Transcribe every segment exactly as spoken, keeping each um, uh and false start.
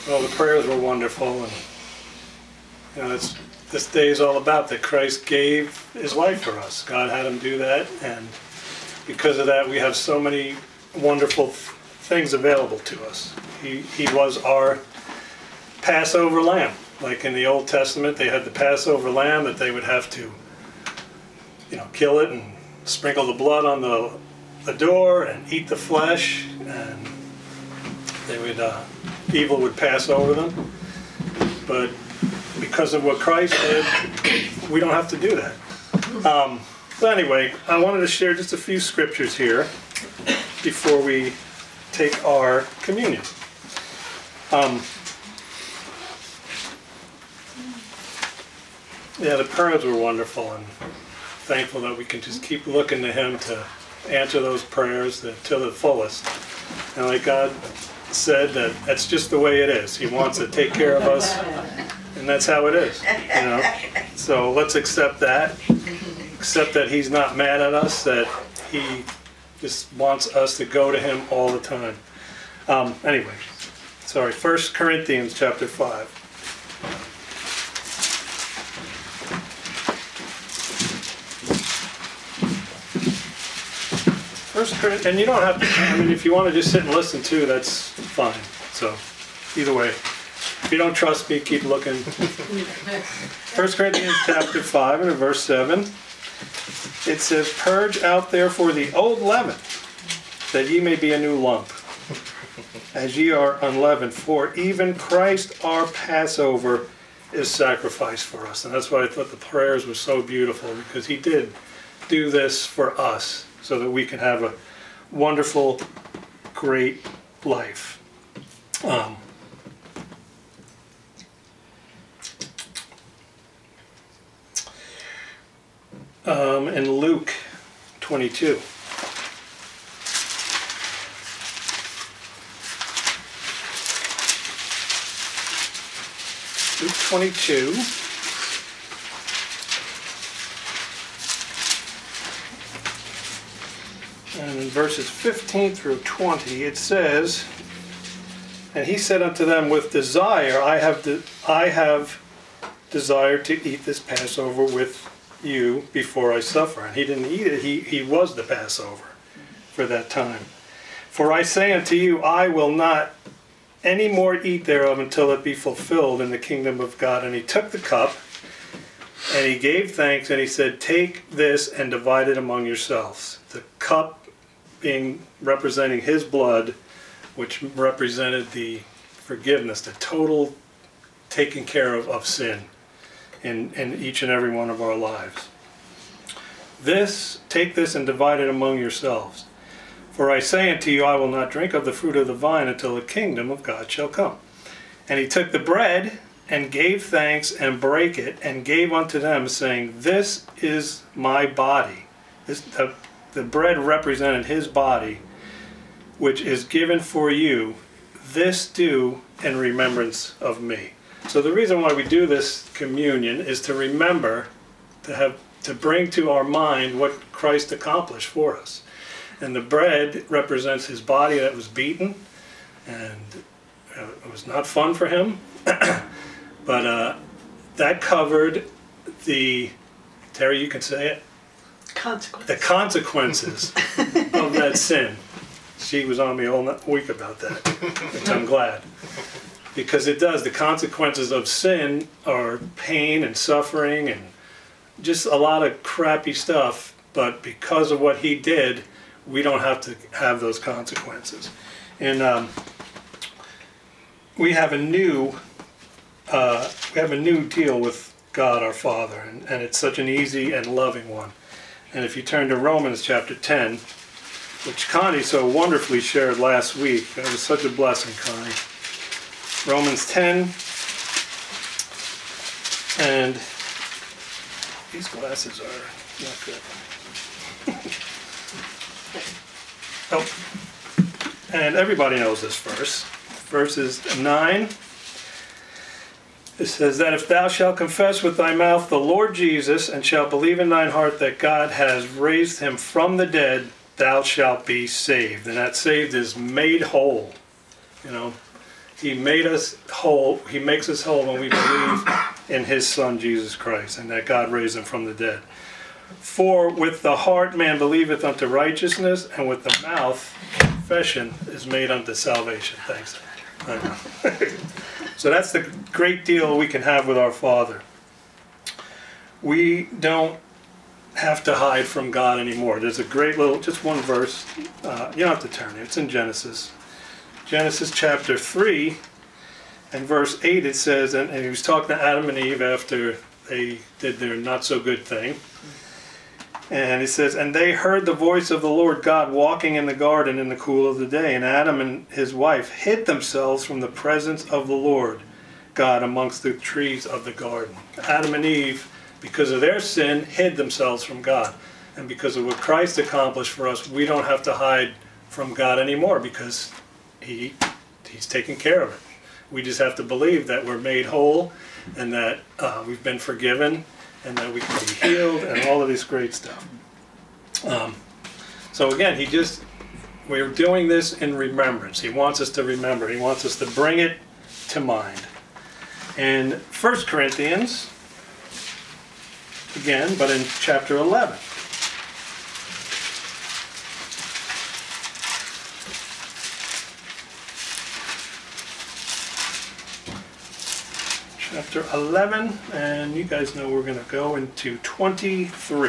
Well, the prayers were wonderful, and you know, it's, this day is all about that Christ gave his life for us. God had him do that, and because of that, we have so many wonderful things available to us. He, he was our Passover lamb. Like in the Old Testament, they had the Passover lamb that they would have to, you know, kill it and sprinkle the blood on the, the door and eat the flesh, and they would, uh, evil would pass over them. But because of what Christ did, we don't have to do that. Um, so anyway, I wanted to share just a few scriptures here before we take our communion. Um, yeah, the prayers were wonderful, and thankful that we can just keep looking to him to answer those prayers to, to the fullest. And like God said, that that's just the way it is. He wants to take care of us, and that's how it is. You know. So let's accept that. Accept that he's not mad at us. That he just wants us to go to him all the time. Um, anyway, sorry. First Corinthians chapter five. First Corinthians, and you don't have to. I mean, if you want to just sit and listen too, that's fine. So, either way, if you don't trust me, keep looking. First Corinthians chapter five and verse seven. It says, "Purge out therefore the old leaven, that ye may be a new lump, as ye are unleavened. For even Christ our Passover is sacrificed for us." And that's why I thought the prayers were so beautiful, because he did do this for us, so that we can have a wonderful, great life. Um, um, in Luke twenty-two. Luke twenty-two. And in verses fifteen through twenty, it says, "And he said unto them, With desire I have de- I have desired to eat this Passover with you before I suffer." And he didn't eat it. He, he was the Passover for that time. "For I say unto you, I will not any more eat thereof until it be fulfilled in the kingdom of God." And he took the cup, and he gave thanks, and he said, "Take this and divide it among yourselves." The cup being representing his blood, which represented the forgiveness, the total taking care of, of sin in, in each and every one of our lives. "This, take this and divide it among yourselves. For I say unto you, I will not drink of the fruit of the vine until the kingdom of God shall come." And he took the bread and gave thanks and brake it and gave unto them, saying, "This is my body." This, the, the bread represented his body, which is given for you. This do in remembrance of me. So the reason why we do this communion is to remember, to have, to bring to our mind what Christ accomplished for us. And the bread represents his body that was beaten, and it was not fun for him, but uh, that covered the, Terry, you can say it, Consequences. the consequences of that sin. She was on me all week about that, which I'm glad. Because it does, the consequences of sin are pain and suffering and just a lot of crappy stuff, but because of what he did, we don't have to have those consequences. And um, we have a new uh, we have a new deal with God our Father, and, and it's such an easy and loving one. And if you turn to Romans chapter ten, which Connie so wonderfully shared last week, that was such a blessing, Connie. Romans ten, and these glasses are not good. Oh, and everybody knows this verse. Verses nine. It says that if thou shalt confess with thy mouth the Lord Jesus, and shalt believe in thine heart that God has raised him from the dead, thou shalt be saved. And that saved is made whole. You know, He made us whole. He makes us whole when we believe in his Son, Jesus Christ, and that God raised him from the dead. For with the heart man believeth unto righteousness, and with the mouth confession is made unto salvation. Thanks. I know. So that's the great deal we can have with our Father. We don't have to hide from God anymore. There's a great little, just one verse. Uh, you don't have to turn it. It's in Genesis. Genesis chapter three and verse eight, it says, and, and he was talking to Adam and Eve after they did their not so good thing. And he says, and they heard the voice of the Lord God walking in the garden in the cool of the day. And Adam and his wife hid themselves from the presence of the Lord God amongst the trees of the garden. Adam and Eve, because of their sin, hid themselves from God. And because of what Christ accomplished for us, we don't have to hide from God anymore, because he, he's taken care of it. We just have to believe that we're made whole, and that uh, we've been forgiven, and that we can be healed, and all of this great stuff. Um, so again, he just, we're doing this in remembrance. He wants us to remember. He wants us to bring it to mind. In First Corinthians, again, but in chapter eleven. Chapter eleven, and you guys know we're going to go into twenty-three.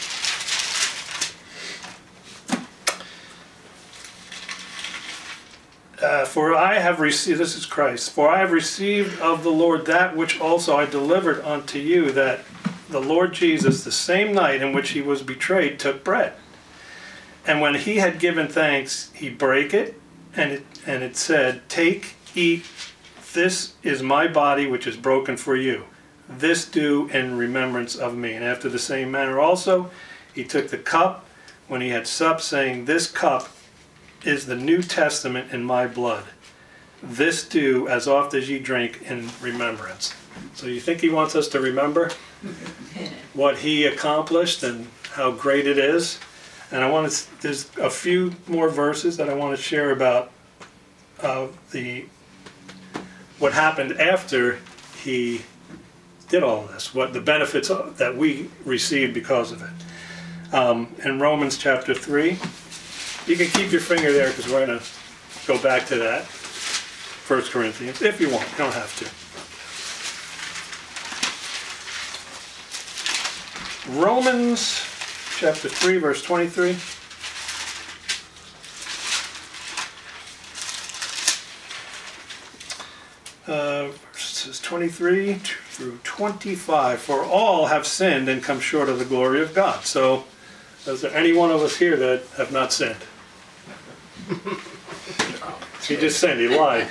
Uh, for I have received, this is Christ, for I have received of the Lord that which also I delivered unto you, that the Lord Jesus, the same night in which he was betrayed, took bread. And when he had given thanks, he brake it, and it, and it said, take, eat, this is my body which is broken for you. This do in remembrance of me. And after the same manner also, he took the cup when he had supped, saying, this cup is the New Testament in my blood. This do as oft as ye drink in remembrance. So you think he wants us to remember what he accomplished and how great it is? And I want to, there's a few more verses that I want to share about uh, the what happened after he did all of this, what the benefits that we received because of it. Um, in Romans chapter three, you can keep your finger there because we're going to go back to that. First Corinthians, if you want, you don't have to. Romans chapter three, verse twenty-three. Uh, verses twenty-three through twenty-five. For all have sinned and come short of the glory of God. So, is there any one of us here that have not sinned? He just sinned. He lied.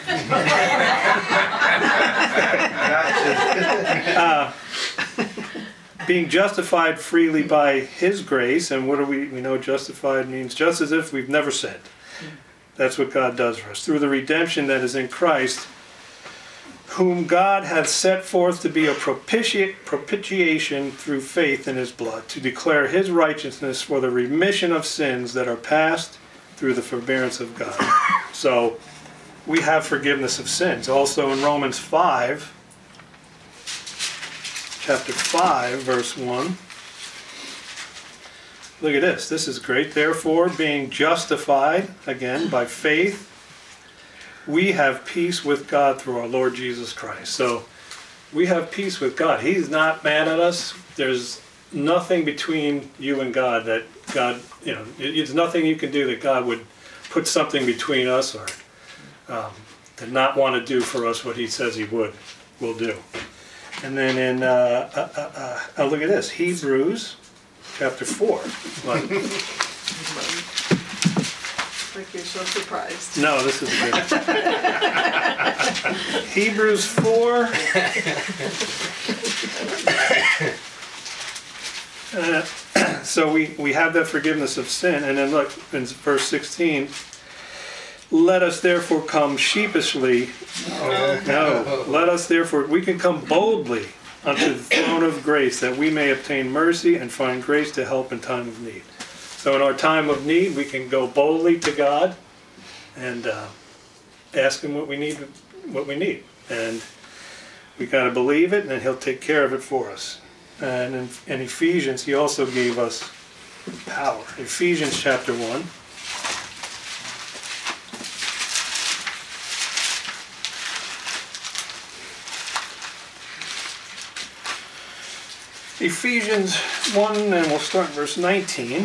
uh, being justified freely by his grace, and what do we, we know justified means just as if we've never sinned. That's what God does for us. Through the redemption that is in Christ, whom God hath set forth to be a propiti- propitiation through faith in his blood, to declare his righteousness for the remission of sins that are past through the forbearance of God. So, we have forgiveness of sins. Also in Romans five, chapter five, verse one. Look at this. This is great. Therefore, being justified, again, by faith, we have peace with God through our Lord Jesus Christ. So we have peace with God. He's not mad at us. There's nothing between you and God that God, you know, there's nothing you can do that God would put something between us or um, to not want to do for us what he says he would, will do. And then in, uh, uh, uh, uh, oh, look at this, Hebrews chapter four. Like, Like you're so surprised. no, this is good. Hebrews four. Uh, so we, we have that forgiveness of sin. And then look, in verse sixteen, let us therefore come sheepishly. Oh, no, let us therefore, we can come boldly unto the throne of grace, that we may obtain mercy and find grace to help in time of need. So in our time of need, we can go boldly to God and uh, ask him what we need what we need. And we got to believe it, and he'll take care of it for us. And in, in Ephesians, he also gave us power. Ephesians chapter one. Ephesians one, and we'll start in verse nineteen.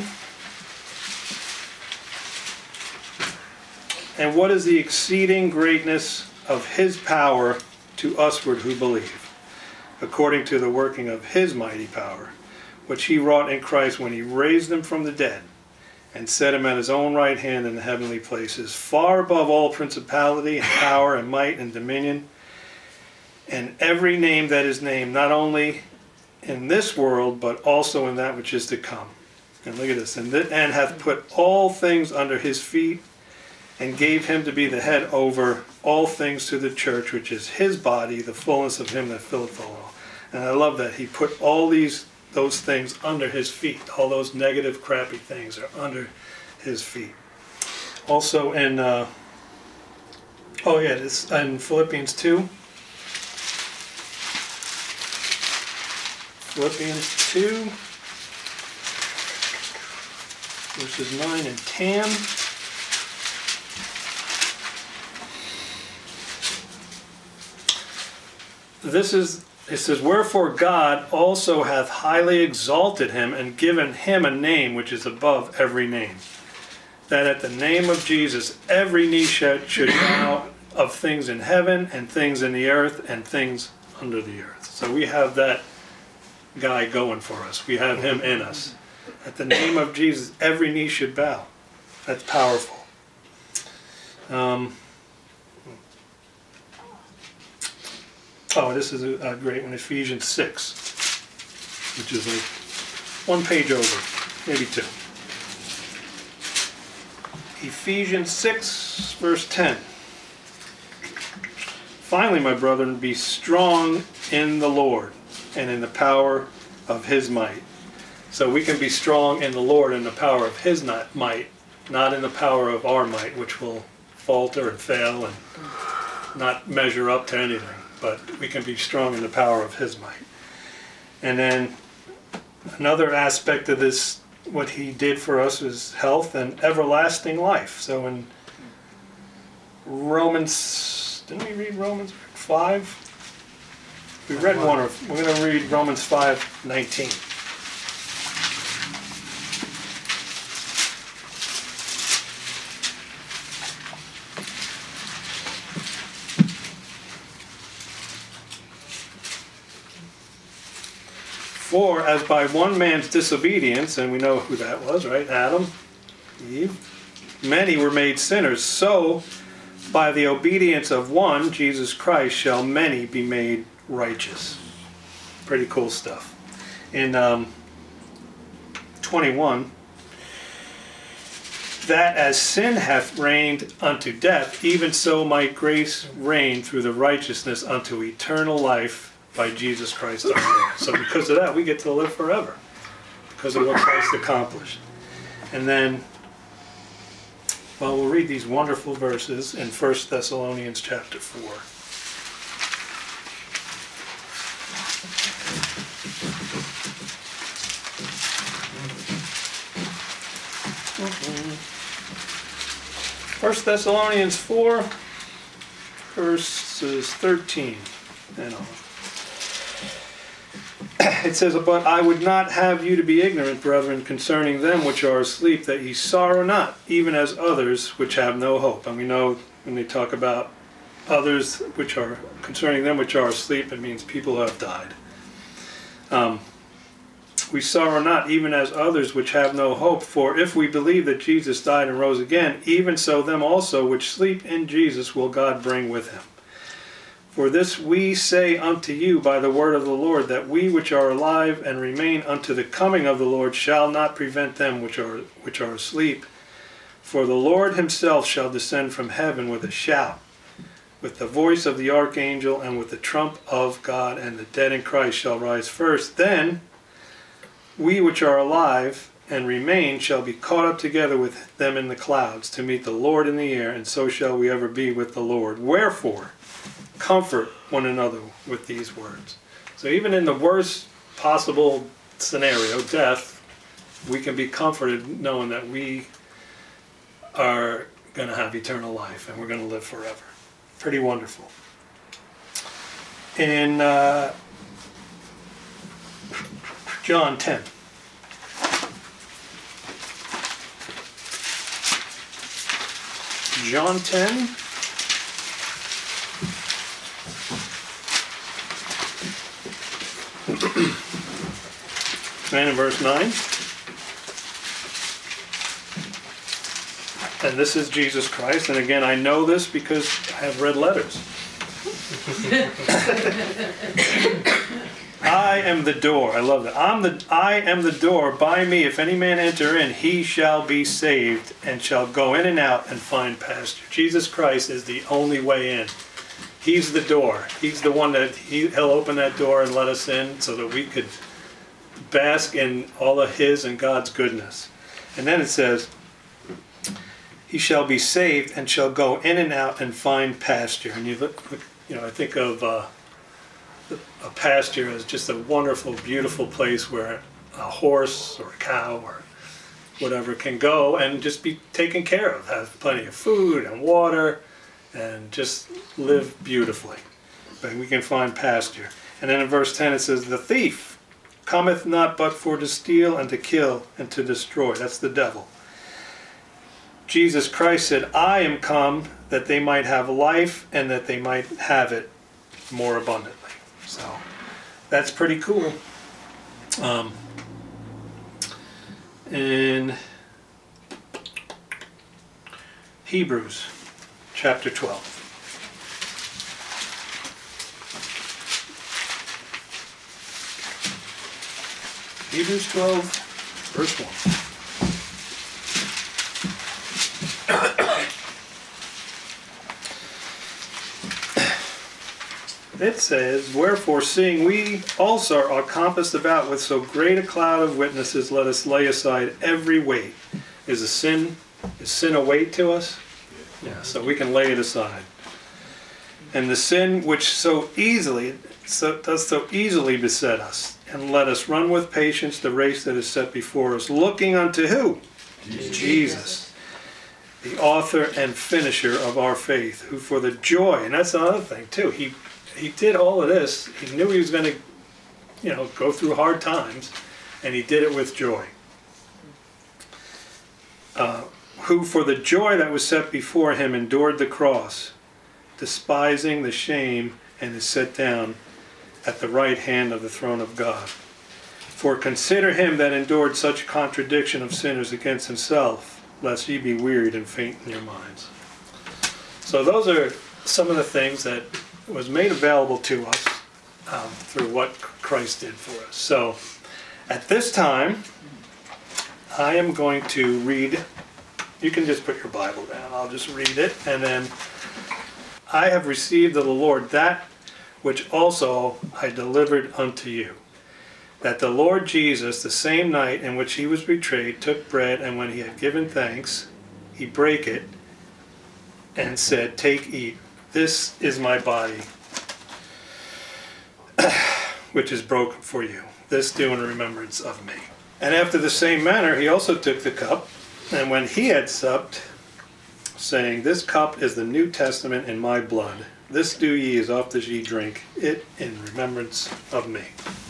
And what is the exceeding greatness of his power to usward who believe, according to the working of his mighty power, which he wrought in Christ when he raised him from the dead, and set him at his own right hand in the heavenly places, far above all principality and power and might and dominion, and every name that is named, not only in this world, but also in that which is to come. And look at this. And, th- and hath put all things under his feet, and gave him to be the head over all things to the church, which is his body, the fullness of him that filleth all. And I love that. He put all these those things under his feet. All those negative, crappy things are under his feet. Also in, uh, oh yeah, it's in Philippians two. Philippians two, verses nine and ten. This is, it says, wherefore God also hath highly exalted him and given him a name which is above every name, that at the name of Jesus every knee should, should bow, of things in heaven and things in the earth and things under the earth. So we have that guy going for us. We have him in us. At the name of Jesus every knee should bow. That's powerful. Um, Oh, this is a, a great one, Ephesians six, which is like one page over, maybe two. Ephesians six, verse ten. Finally, my brethren, be strong in the Lord and in the power of his might. So we can be strong in the Lord and the power of his not might, not in the power of our might, which will falter and fail and not measure up to anything. But we can be strong in the power of his might. And then another aspect of this, what he did for us, is health and everlasting life. So in Romans, didn't we read Romans five? We read one, or we're going to read Romans five nineteen. For as by one man's disobedience, and we know who that was, right? Adam, Eve, many were made sinners, so by the obedience of one, Jesus Christ, shall many be made righteous. Pretty cool stuff. In um, twenty-one, that as sin hath reigned unto death, even so might grace reign through the righteousness unto eternal life by Jesus Christ our Lord. So because of that, we get to live forever, because of what Christ accomplished. And then, well, we'll read these wonderful verses in First Thessalonians chapter four. First Thessalonians four, verses thirteen and on. It says, but I would not have you to be ignorant, brethren, concerning them which are asleep, that ye sorrow not, even as others which have no hope. And we know when they talk about others which are, concerning them which are asleep, it means people who have died. Um, we sorrow not, even as others which have no hope. For if we believe that Jesus died and rose again, even so them also which sleep in Jesus will God bring with him. For this we say unto you by the word of the Lord, that we which are alive and remain unto the coming of the Lord shall not prevent them which are which are asleep. For the Lord himself shall descend from heaven with a shout, with the voice of the archangel, and with the trump of God, and the dead in Christ shall rise first. Then we which are alive and remain shall be caught up together with them in the clouds to meet the Lord in the air, and so shall we ever be with the Lord. Wherefore, comfort one another with these words. So even in the worst possible scenario, death, we can be comforted knowing that we are going to have eternal life and we're going to live forever. Pretty wonderful. In uh, John ten. John ten. And in verse nine. And this is Jesus Christ. And again, I know this because I have read letters. I am the door. I love that. I'm the, I am the door. By me, if any man enter in, he shall be saved and shall go in and out and find pasture. Jesus Christ is the only way in. He's the door. He's the one that he, he'll open that door and let us in so that we could bask in all of his and God's goodness. And then it says, he shall be saved and shall go in and out and find pasture. And you look, you know, I think of uh, a pasture as just a wonderful, beautiful place where a horse or a cow or whatever can go and just be taken care of, have plenty of food and water, and just live beautifully. But we can find pasture. And then in verse ten it says, the thief cometh not but for to steal and to kill and to destroy. That's the devil. Jesus Christ said, I am come that they might have life and that they might have it more abundantly. So that's pretty cool. Um, in Hebrews chapter twelve. Hebrews twelve, verse one. It says, wherefore, seeing we also are compassed about with so great a cloud of witnesses, let us lay aside every weight. Is a sin, is sin a weight to us? Yeah, so we can lay it aside. And the sin which so easily, so, does so easily beset us, and let us run with patience the race that is set before us, looking unto who? Jesus. Jesus, the author and finisher of our faith, who for the joy, and that's another thing too, he He did all of this. He knew he was going to, you know, go through hard times, and he did it with joy. Uh, who for the joy that was set before him endured the cross, despising the shame, and is set down at the right hand of the throne of God. For consider him that endured such contradiction of sinners against himself, lest ye be wearied and faint in your minds. So those are some of the things that was made available to us um, through what Christ did for us. So at this time, I am going to read, you can just put your Bible down, I'll just read it, and then I have received of the Lord that which also I delivered unto you, that the Lord Jesus, the same night in which he was betrayed, took bread, and when he had given thanks, he brake it, and said, take, eat. This is my body, which is broken for you. This do in remembrance of me. And after the same manner, he also took the cup, and when he had supped, saying, this cup is the New Testament in my blood. This do ye as oft as ye drink it in remembrance of me.